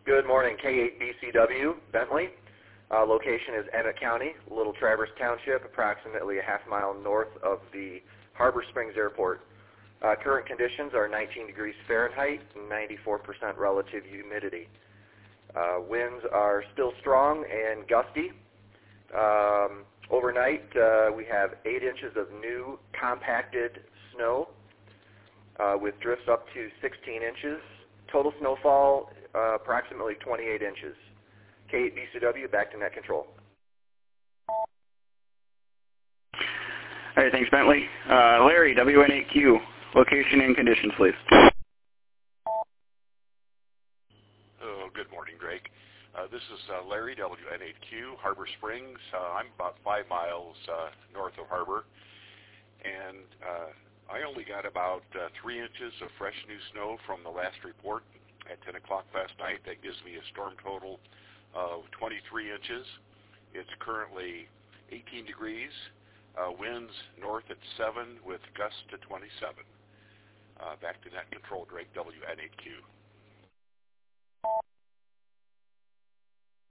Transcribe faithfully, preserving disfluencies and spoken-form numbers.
Good morning, K eight B C W, Bentley. Uh, location is Emmett County, Little Traverse Township, approximately a half mile north of the Harbor Springs Airport. Uh, current conditions are nineteen degrees Fahrenheit and ninety-four percent relative humidity. Uh, winds are still strong and gusty. Um, overnight, uh, we have eight inches of new compacted snow uh, with drifts up to sixteen inches. Total snowfall, uh, approximately twenty-eight inches. K eight B C W, back to net control. All right, thanks, Bentley. Uh, Larry, W N eight Q, location and conditions, please. Oh, good morning, Greg. Uh, this is uh, Larry, W N eight Q, Harbor Springs. Uh, I'm about five miles uh, north of Harbor, and uh, I only got about uh, three inches of fresh new snow from the last report at ten o'clock last night. That gives me a storm total of twenty-three inches. It's currently eighteen degrees. Uh, winds north at seven with gusts to twenty-seven. Uh, back to net control, Drake, W N eight Q.